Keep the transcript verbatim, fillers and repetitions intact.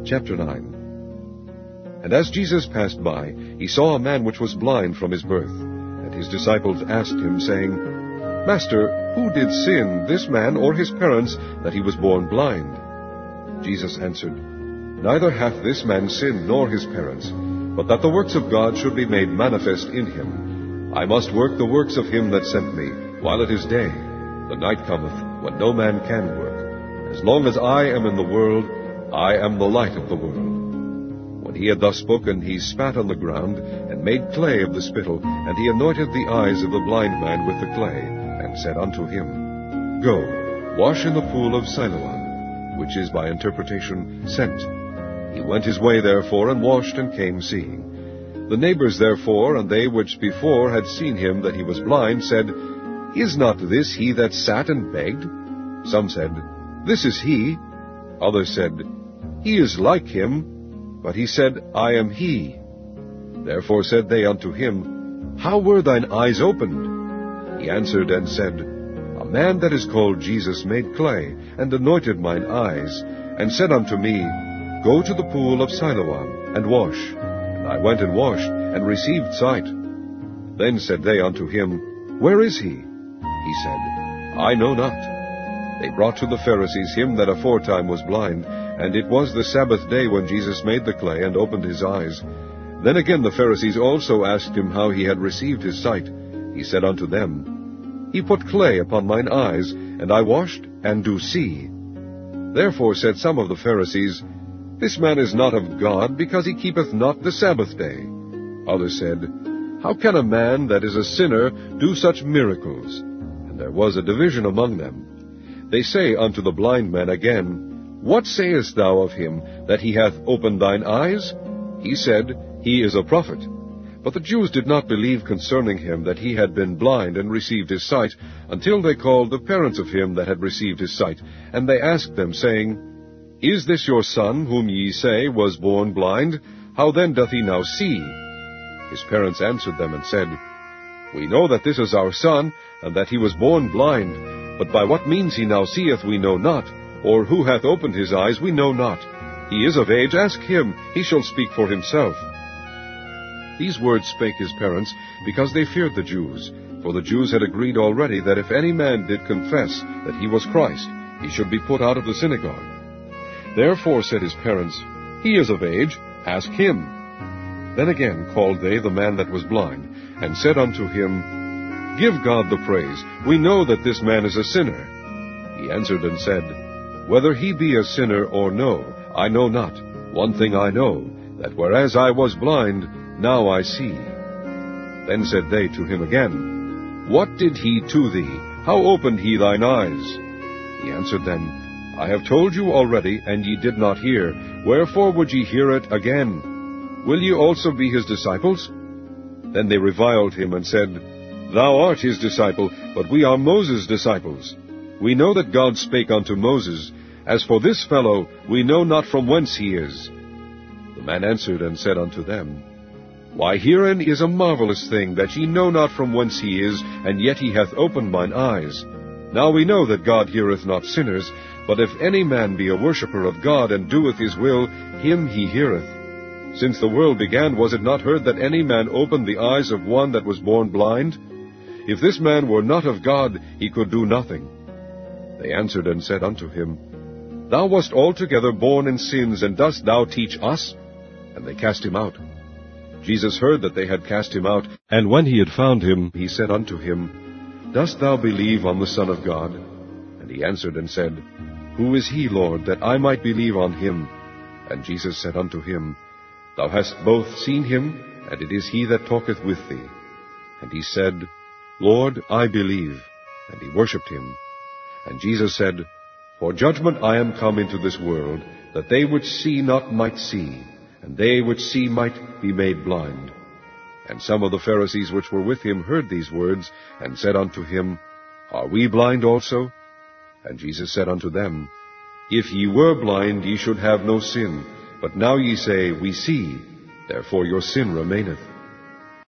Chapter nine. And as Jesus passed by, he saw a man which was blind from his birth. And his disciples asked him, saying, Master, who did sin, this man or his parents, that he was born blind? Jesus answered, Neither hath this man sinned nor his parents, but that the works of God should be made manifest in him. I must work the works of him that sent me, while it is day. The night cometh, when no man can work. As long as I am in the world, I am the light of the world. When he had thus spoken, he spat on the ground, and made clay of the spittle, and he anointed the eyes of the blind man with the clay, and said unto him, Go, wash in the pool of Siloam, which is by interpretation, sent. He went his way therefore, and washed, and came seeing. The neighbors therefore, and they which before had seen him that he was blind, said, Is not this he that sat and begged? Some said, This is he. Others said, He is like him. But he said, I am he. Therefore said they unto him, How were thine eyes opened? He answered and said, A man that is called Jesus made clay, and anointed mine eyes, and said unto me, Go to the pool of Siloam, and wash. And I went and washed, and received sight. Then said they unto him, Where is he? He said, I know not. They brought to the Pharisees him that aforetime was blind, and it was the Sabbath day when Jesus made the clay, and opened his eyes. Then again the Pharisees also asked him how he had received his sight. He said unto them, He put clay upon mine eyes, and I washed, and do see. Therefore said some of the Pharisees, This man is not of God, because he keepeth not the Sabbath day. Others said, How can a man that is a sinner do such miracles? And there was a division among them. They say unto the blind man again, What sayest thou of him, that he hath opened thine eyes? He said, He is a prophet. But the Jews did not believe concerning him that he had been blind and received his sight, until they called the parents of him that had received his sight. And they asked them, saying, Is this your son, whom ye say was born blind? How then doth he now see? His parents answered them and said, We know that this is our son, and that he was born blind. But by what means he now seeth we know not, or who hath opened his eyes we know not. He is of age, ask him, he shall speak for himself. These words spake his parents, because they feared the Jews. For the Jews had agreed already that if any man did confess that he was Christ, he should be put out of the synagogue. Therefore said his parents, He is of age, ask him. Then again called they the man that was blind, and said unto him, Give God the praise. We know that this man is a sinner. He answered and said, Whether he be a sinner or no, I know not. One thing I know, that whereas I was blind, now I see. Then said they to him again, What did he to thee? How opened he thine eyes? He answered them, I have told you already, and ye did not hear. Wherefore would ye hear it again? Will ye also be his disciples? Then they reviled him, and said, Thou art his disciple, but we are Moses' disciples. We know that God spake unto Moses. As for this fellow, we know not from whence he is. The man answered and said unto them, Why, herein is a marvelous thing, that ye know not from whence he is, and yet he hath opened mine eyes. Now we know that God heareth not sinners, but if any man be a worshipper of God, and doeth his will, him he heareth. Since the world began, was it not heard that any man opened the eyes of one that was born blind? If this man were not of God, he could do nothing. They answered and said unto him, Thou wast altogether born in sins, and dost thou teach us? And they cast him out. Jesus heard that they had cast him out, and when he had found him, he said unto him, Dost thou believe on the Son of God? And he answered and said, Who is he, Lord, that I might believe on him? And Jesus said unto him, Thou hast both seen him, and it is he that talketh with thee. And he said, Lord, I believe. And he worshipped him. And Jesus said, For judgment I am come into this world, that they which see not might see, and they which see might be made blind. And some of the Pharisees which were with him heard these words, and said unto him, Are we blind also? And Jesus said unto them, If ye were blind, ye should have no sin. But now ye say, We see, therefore your sin remaineth.